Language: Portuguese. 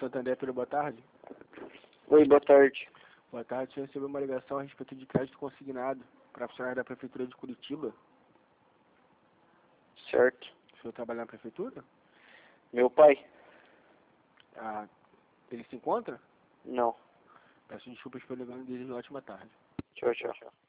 Santander, pelo boa tarde. Oi, boa tarde. Boa tarde, o senhor recebeu uma ligação a respeito de crédito consignado para funcionário da Prefeitura de Curitiba. Certo. O senhor trabalha na Prefeitura? Meu pai? Ah, ele se encontra? Não. Peço desculpas pelo engano e desejo uma ótima tarde. Tchau, tchau.